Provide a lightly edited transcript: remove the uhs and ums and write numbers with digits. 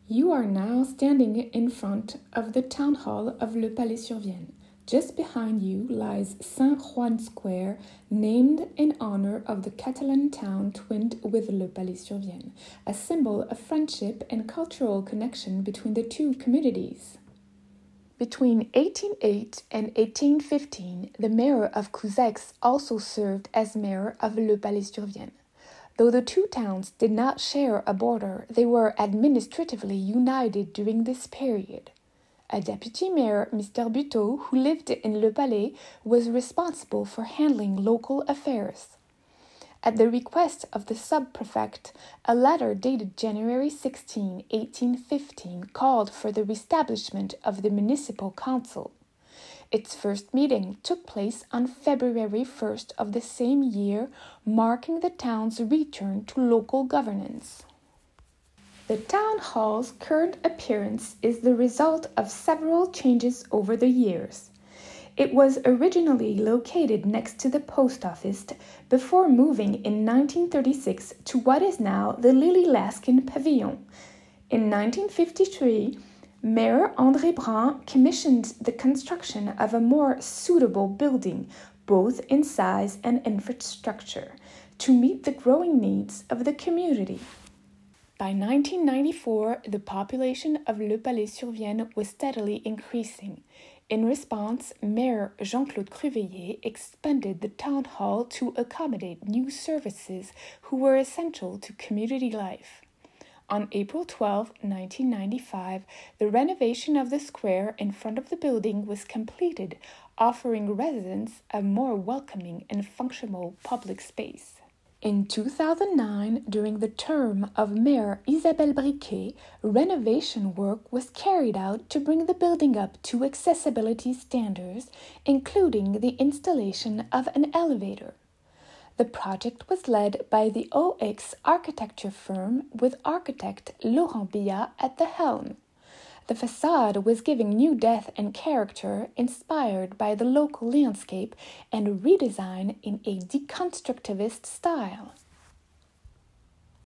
You are now standing in front of the town hall of Le Palais-sur-Vienne. Just behind you lies Saint Juan Square, named in honor of the Catalan town twinned with Le Palais-sur-Vienne, a symbol of friendship and cultural connection between the two communities. Between 1808 and 1815, the mayor of Couzex also served as mayor of Le Palais-sur-Vienne. Though the two towns did not share a border, they were administratively united during this period. A deputy mayor, Mr. Buteau, who lived in Le Palais, was responsible for handling local affairs. At the request of the sub-prefect, a letter dated January 16, 1815 called for the reestablishment of the municipal council. Its first meeting took place on February 1st of the same year, marking the town's return to local governance. The town hall's current appearance is the result of several changes over the years. It was originally located next to the post office before moving in 1936 to what is now the Lily Laskin Pavilion. In 1953, Mayor André Brun commissioned the construction of a more suitable building, both in size and infrastructure, to meet the growing needs of the community. By 1994, the population of Le Palais-sur-Vienne was steadily increasing. In response, Mayor Jean-Claude Cruveilhier expanded the town hall to accommodate new services who were essential to community life. On April 12, 1995, the renovation of the square in front of the building was completed, offering residents a more welcoming and functional public space. In 2009, during the term of Mayor Isabelle Briquet, renovation work was carried out to bring the building up to accessibility standards, including the installation of an elevator. The project was led by the OX architecture firm with architect Laurent Billat at the helm. The facade was giving new depth and character inspired by the local landscape and redesigned in a deconstructivist style.